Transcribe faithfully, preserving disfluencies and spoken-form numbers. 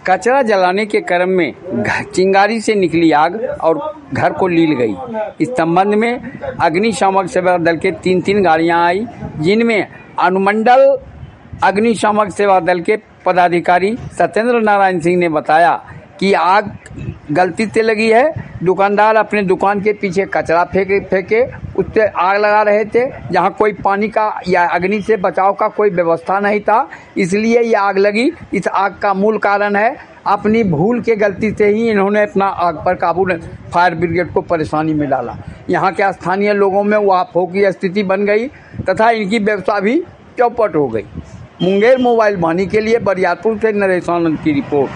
कचरा जलाने के क्रम में चिंगारी से निकली आग और घर को लील गई। इस संबंध में अग्निशामक सेवा दल के तीन तीन गाड़ियां आई, जिनमें अनुमंडल अग्निशामक सेवा दल के पदाधिकारी सत्येंद्र नारायण सिंह ने बताया कि आग गलती से लगी है। दुकानदार अपने दुकान के पीछे कचरा फेंके फेंके उससे आग लगा रहे थे, जहां कोई पानी का या अग्नि से बचाव का कोई व्यवस्था नहीं था, इसलिए ये आग लगी। इस आग का मूल कारण है अपनी भूल के गलती से ही इन्होंने अपना आग पर काबू फायर ब्रिगेड को परेशानी में डाला। यहाँ के स्थानीय लोगों में वाफों की स्थिति बन गई तथा इनकी व्यवसाय भी चौपट हो गई। मुंगेर मोबाइल वाणी के लिए बरियारपुर से नरेश आनंद की रिपोर्ट।